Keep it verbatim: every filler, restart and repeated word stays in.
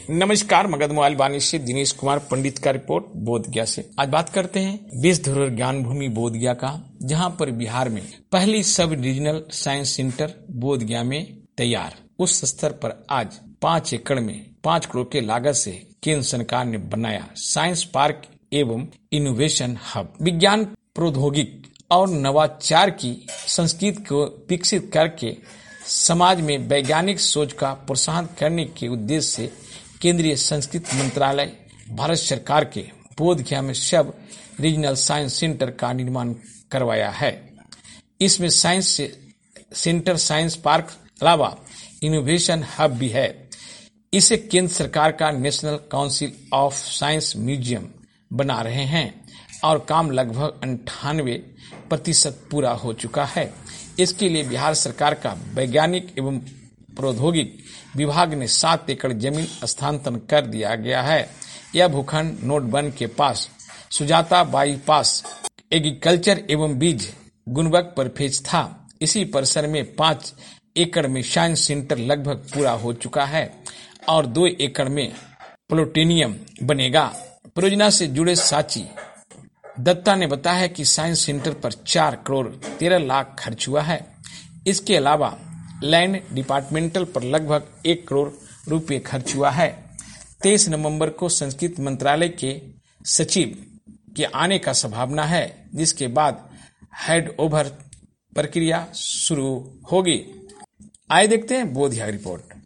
नमस्कार, मगध मोबाइल वाणी से दिनेश कुमार पंडित का रिपोर्ट बोध गया से। आज बात करते हैं विश्व धरोहर ज्ञान भूमि बोध गया का, जहां पर बिहार में पहली सब रीजनल साइंस सेंटर बोध गया में तैयार। उस स्तर पर आज पाँच एकड़ में पाँच करोड़ के लागत से केंद्र सरकार ने बनाया साइंस पार्क एवं इनोवेशन हब। विज्ञान प्रौद्योगिक और नवाचार की संस्कृति को विकसित करके समाज में वैज्ञानिक सोच का प्रोत्साहन करने के उद्देश्य से केंद्रीय संस्कृति मंत्रालय भारत सरकार के बोध गया में सब रीजनल साइंस सेंटर का निर्माण करवाया है। इसमें साइंस सेंटर, साइंस पार्क अलावा इनोवेशन हब भी है। इसे केंद्र सरकार का national council of science museum बना रहे हैं और काम लगभग अंठानवे प्रतिशत पूरा हो चुका है। इसके लिए बिहार सरकार का वैज्ञानिक एवं प्रौद्योगिक विभाग ने सात एकड़ जमीन स्थानांतरण कर दिया गया है। यह भूखंड नोट वन के पास सुजाता बाईपास एग्रीकल्चर एवं बीज गुणवक पर फेज था। इसी परिसर में पाँच एकड़ में साइंस सेंटर लगभग पूरा हो चुका है और दो एकड़ में प्लूटोनियम बनेगा। परियोजना से जुड़े साची दत्ता ने बताया कि साइंस सेंटर पर चार करोड़ तेरह लाख खर्च हुआ है। इसके अलावा लैंड डिपार्टमेंटल पर लगभग एक करोड़ रुपए खर्च हुआ है। तेईस नवंबर को संस्कृति मंत्रालय के सचिव के आने का संभावना है, जिसके बाद हैंड ओवर प्रक्रिया शुरू होगी। आइए देखते हैं बोध गया रिपोर्ट।